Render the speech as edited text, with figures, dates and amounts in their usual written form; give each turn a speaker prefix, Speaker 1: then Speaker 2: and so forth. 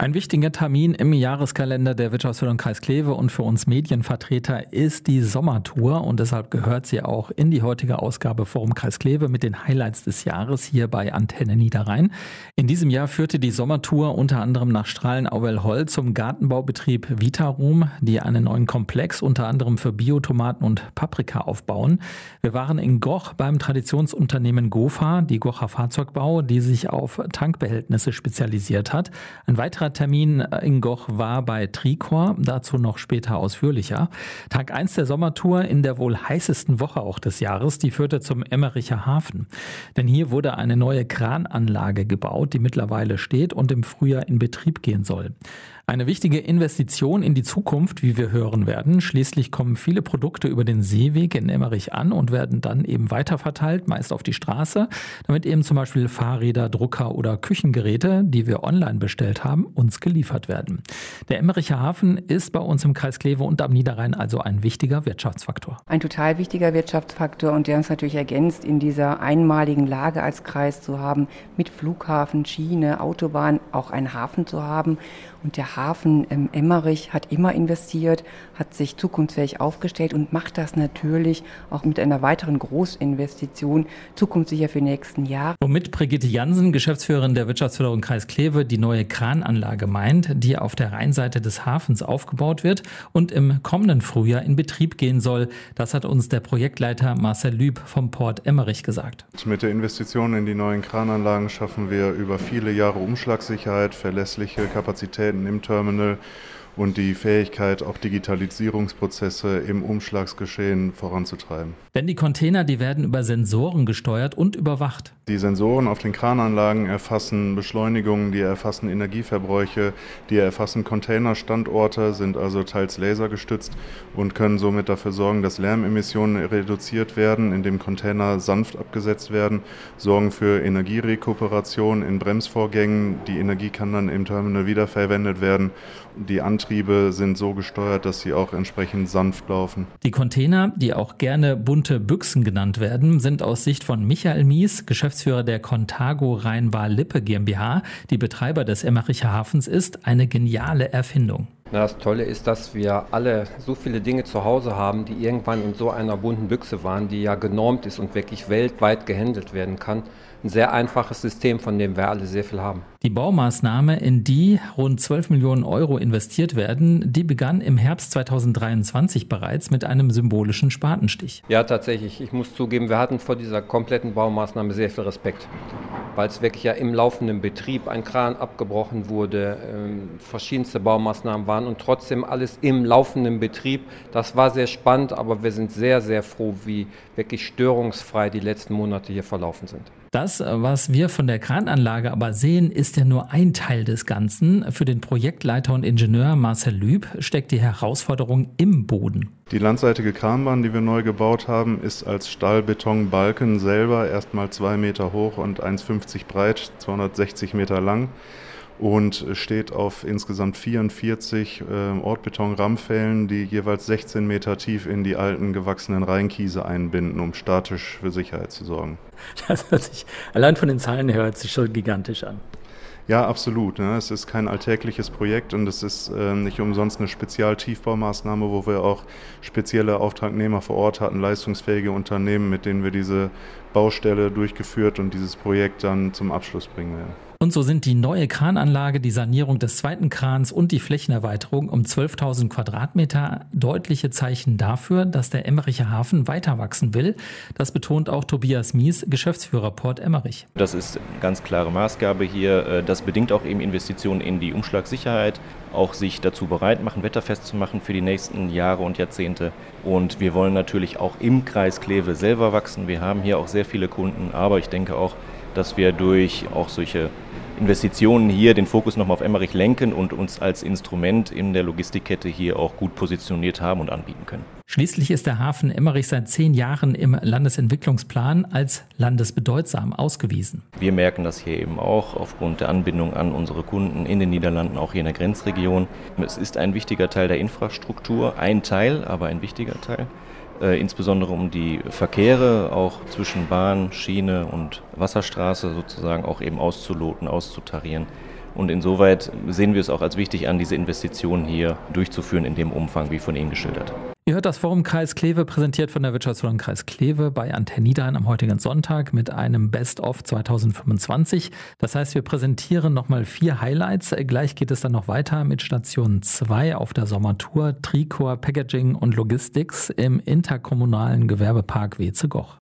Speaker 1: Ein wichtiger Termin im Jahreskalender der Wirtschaftsförderung Kreis Kleve und für uns Medienvertreter ist die Sommertour und deshalb gehört sie auch in die heutige Ausgabe Forum Kreis Kleve mit den Highlights des Jahres hier bei Antenne Niederrhein. In diesem Jahr führte die Sommertour unter anderem nach Strahlen-Auwelholl zum Gartenbaubetrieb Vitarum, die einen neuen Komplex unter anderem für Biotomaten und Paprika aufbauen. Wir waren in Goch beim Traditionsunternehmen Gofa, die Gocher Fahrzeugbau, die sich auf Tankbehältnisse spezialisiert hat. Ein weiterer Termin in Goch war bei Tricor, dazu noch später ausführlicher. Tag 1 der Sommertour in der wohl heißesten Woche auch des Jahres, die führte zum Emmericher Hafen. Denn hier wurde eine neue Krananlage gebaut, die mittlerweile steht und im Frühjahr in Betrieb gehen soll. Eine wichtige Investition in die Zukunft, wie wir hören werden. Schließlich kommen viele Produkte über den Seeweg in Emmerich an und werden dann eben weiterverteilt, meist auf die Straße, damit eben zum Beispiel Fahrräder, Drucker oder Küchengeräte, die wir online bestellt haben, uns geliefert werden. Der Emmericher Hafen ist bei uns im Kreis Kleve und am Niederrhein also ein wichtiger Wirtschaftsfaktor.
Speaker 2: Ein total wichtiger Wirtschaftsfaktor und der uns natürlich ergänzt, in dieser einmaligen Lage als Kreis zu haben, mit Flughafen, Schiene, Autobahn, auch einen Hafen zu haben. Und der Hafen Emmerich hat immer investiert, hat sich zukunftsfähig aufgestellt und macht das natürlich auch mit einer weiteren Großinvestition zukunftssicher für die nächsten Jahre.
Speaker 1: Womit Brigitte Jansen, Geschäftsführerin der Wirtschaftsförderung Kreis Kleve, die neue Krananlage meint, die auf der Rheinseite des Hafens aufgebaut wird und im kommenden Frühjahr in Betrieb gehen soll. Das hat uns der Projektleiter Marcel Lüb vom Port Emmerich gesagt.
Speaker 3: Mit der Investition in die neuen Krananlagen schaffen wir über viele Jahre Umschlagssicherheit, verlässliche Kapazitäten im Terminal und die Fähigkeit, auch Digitalisierungsprozesse im Umschlagsgeschehen voranzutreiben.
Speaker 1: Denn die Container, die werden über Sensoren gesteuert und überwacht.
Speaker 3: Die Sensoren auf den Krananlagen erfassen Beschleunigungen, die erfassen Energieverbräuche, die erfassen Containerstandorte, sind also teils lasergestützt und können somit dafür sorgen, dass Lärmemissionen reduziert werden, indem Container sanft abgesetzt werden, sorgen für Energierekuperation in Bremsvorgängen. Die Energie kann dann im Terminal wiederverwendet werden. Die Antriebe sind so gesteuert, dass sie auch entsprechend sanft laufen.
Speaker 1: Die Container, die auch gerne bunte Büchsen genannt werden, sind aus Sicht von Michael Mies, Geschäftsführer der Contago Rhein-Waal-Lippe GmbH, die Betreiber des Emmericher Hafens ist, eine geniale Erfindung.
Speaker 4: Das Tolle ist, dass wir alle so viele Dinge zu Hause haben, die irgendwann in so einer bunten Büchse waren, die ja genormt ist und wirklich weltweit gehandelt werden kann. Ein sehr einfaches System, von dem wir alle sehr viel haben.
Speaker 1: Die Baumaßnahme, in die rund 12 Millionen Euro investiert werden, die begann im Herbst 2023 bereits mit einem symbolischen Spatenstich.
Speaker 4: Ja, tatsächlich. Ich muss zugeben, wir hatten vor dieser kompletten Baumaßnahme sehr viel Respekt, weil es wirklich ja im laufenden Betrieb ein Kran abgebrochen wurde, verschiedenste Baumaßnahmen waren und trotzdem alles im laufenden Betrieb. Das war sehr spannend, aber wir sind sehr, sehr froh, wie wirklich störungsfrei die letzten Monate hier verlaufen sind.
Speaker 1: Das, was wir von der Krananlage aber sehen, ist ja nur ein Teil des Ganzen. Für den Projektleiter und Ingenieur Marcel Lüb steckt die Herausforderung im Boden.
Speaker 3: Die landseitige Kranbahn, die wir neu gebaut haben, ist als Stahlbetonbalken selber erstmal 2 Meter hoch und 1,50 breit, 260 Meter lang und steht auf insgesamt 44 Ortbeton-Rammfällen, die jeweils 16 Meter tief in die alten gewachsenen Rheinkiese einbinden, um statisch für Sicherheit zu sorgen.
Speaker 1: Das hört sich, allein von den Zahlen her, hört sich schon gigantisch an.
Speaker 3: Ja, absolut. Es ist kein alltägliches Projekt und es ist nicht umsonst eine Spezialtiefbaumaßnahme, wo wir auch spezielle Auftragnehmer vor Ort hatten, leistungsfähige Unternehmen, mit denen wir diese Baustelle durchgeführt und dieses Projekt dann zum Abschluss bringen werden.
Speaker 1: Und so sind die neue Krananlage, die Sanierung des zweiten Krans und die Flächenerweiterung um 12.000 Quadratmeter deutliche Zeichen dafür, dass der Emmericher Hafen weiter wachsen will. Das betont auch Tobias Mies, Geschäftsführer Port Emmerich.
Speaker 5: Das ist eine ganz klare Maßgabe hier. Das bedingt auch eben Investitionen in die Umschlagssicherheit, auch sich dazu bereit machen, wetterfest zu machen für die nächsten Jahre und Jahrzehnte. Und wir wollen natürlich auch im Kreis Kleve selber wachsen. Wir haben hier auch sehr viele Kunden, aber ich denke auch, dass wir durch auch solche Investitionen hier den Fokus nochmal auf Emmerich lenken und uns als Instrument in der Logistikkette hier auch gut positioniert haben und anbieten können.
Speaker 1: Schließlich ist der Hafen Emmerich seit 10 Jahren im Landesentwicklungsplan als landesbedeutsam ausgewiesen.
Speaker 5: Wir merken das hier eben auch aufgrund der Anbindung an unsere Kunden in den Niederlanden, auch hier in der Grenzregion. Es ist ein wichtiger Teil der Infrastruktur, ein Teil, aber ein wichtiger Teil. Insbesondere um die Verkehre auch zwischen Bahn, Schiene und Wasserstraße sozusagen auch eben auszuloten, auszutarieren. Und insoweit sehen wir es auch als wichtig an, diese Investitionen hier durchzuführen in dem Umfang, wie von Ihnen geschildert.
Speaker 1: Ihr hört das Forum Kreis Kleve, präsentiert von der Wirtschaftsförderung Kreis Kleve bei Antenne Niederrhein am heutigen Sonntag mit einem Best-of 2025. Das heißt, wir präsentieren nochmal 4 Highlights. Gleich geht es dann noch weiter mit Station 2 auf der Sommertour, Tricor, Packaging und Logistics im interkommunalen Gewerbepark Wetzegoch.